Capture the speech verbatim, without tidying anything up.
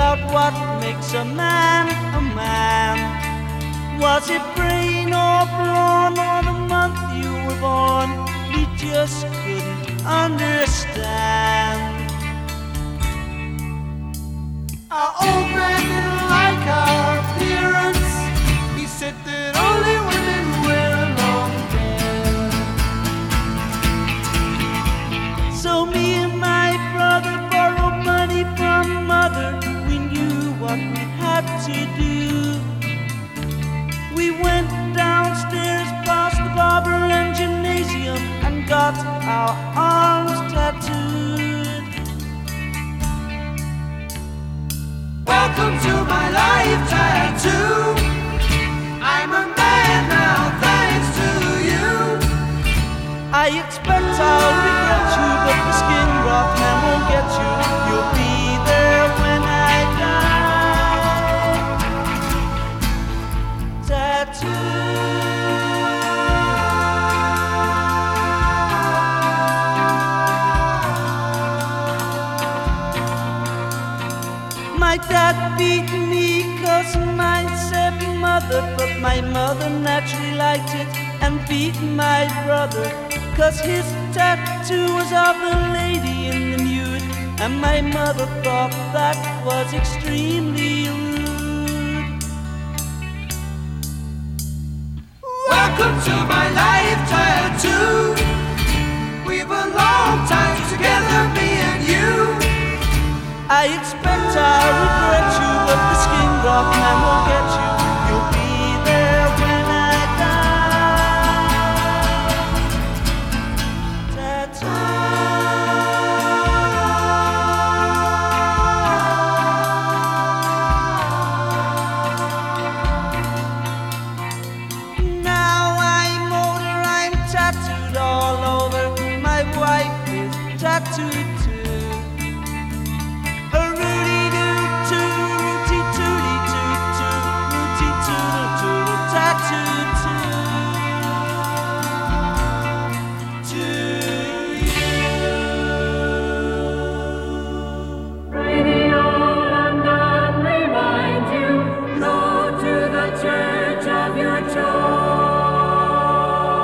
about what makes a man a man. Was it brain or brawn or the month you were born? We just couldn't understand. Our old man didn't like our appearance. He said that only women wear long hair. So me and my brother borrowed money from mother. We knew what we had to do. We went downstairs past the barber and gymnasium and got our arms tattooed. Welcome to my life tattoo. I'm a man now thanks to you. I expect I'll regret you, but the skin rough man won't get you. You'll be there when I die. Tattoo. My dad beat me cause mine said mother, but my mother naturally liked it and beat my brother cause his tattoo was of the lady in the nude, and my mother thought that was extremely rude. Welcome to my life tattoo. We've a long time together, me and you. I expect I'll regret you, but the skin rock man won't get you. You'll be there when I die. Tattoo. Now I'm older, I'm tattooed all over. My wife is tattooed